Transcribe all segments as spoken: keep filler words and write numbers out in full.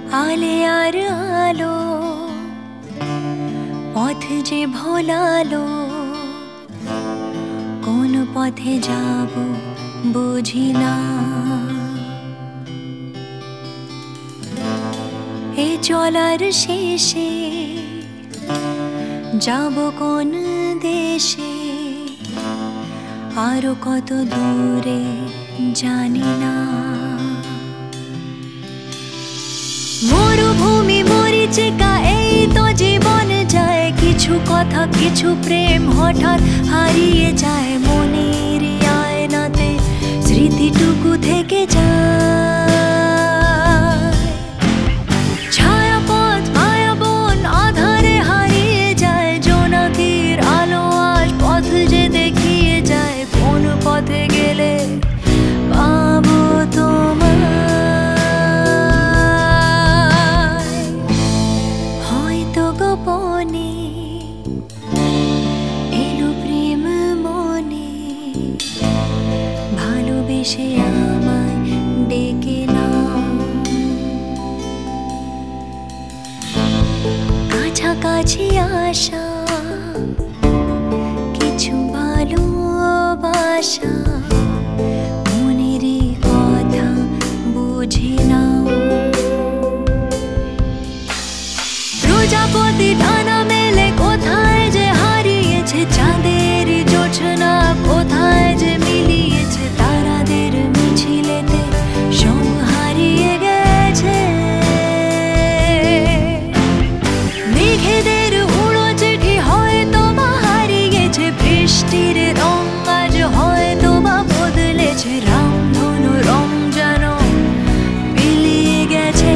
আলে আর আলো পথ যে ভোলালো, কোন পথে যাব বুঝি না। এ চলার শেষে যাব কোন দেশে, আরো কত দূরে জানি না। মরুভূমি মরিচিকা এই তো জীবন যায়, কিছু কথা কিছু প্রেম হঠাৎ হারিয়ে যায়। মনের আয়নাতে স্মৃতিটুকু থেকে যায়। ছায়াপথ মায়াবন আধারে হারিয়ে যায়, জোনাকির আলো আজ পথ যে দেখিয়ে যায়। কোন পথে গেলে পাবো তোমায়, হয়তো গোপনে এলো প্রেম মনে, ভালোবেসে আমায় ডেকে নাও। কাছাকাছি আসা কিছু ভালোবাসা, মনের কথা বুঝে নাও। প্রজাপতি ডানা মেলে কোথায় যে হারিয়েছে, চাঁদের জোছনা কোথায় যে মিলিয়েছে। তারাদের মিছিলেতে সব হারিয়ে গেছে, মেঘেদের উড়ো চিঠি হয়তো বা হারিয়েছে। বৃষ্টির রং আজ হয়তো বা বদলেছে, রামধনু রং যেন মিলিয়ে গেছে।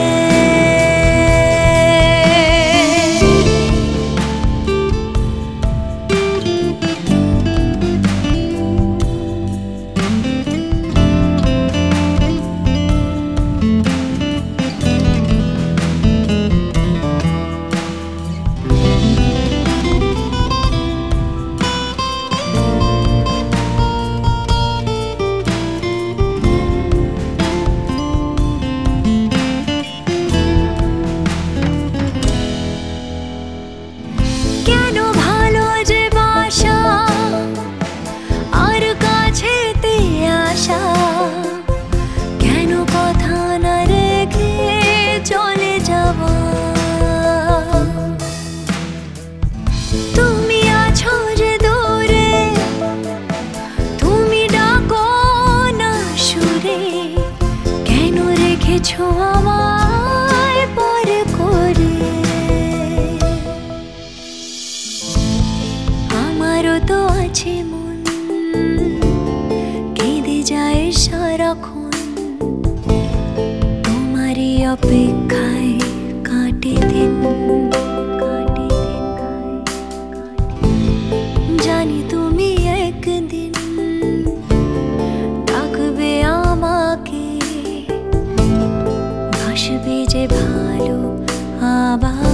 কেন ভালো যে বাসা আর কাছেতে আসা, কেন কথা না রেখে চলে যাওয়া। তুমি আছো যে দূরে, তুমি ডাকো না সুরে, কেন রেখেছো আমায় পর করে। আমারও তো আছে মন, কেঁদে যায় সারাক্ষণ। তোমারই অপেক্ষায় কাটে দিন, কাটে দিন। জানি তুমি একদিন ডাকবে আমাকে, ভাসবে যে ভালো আবার।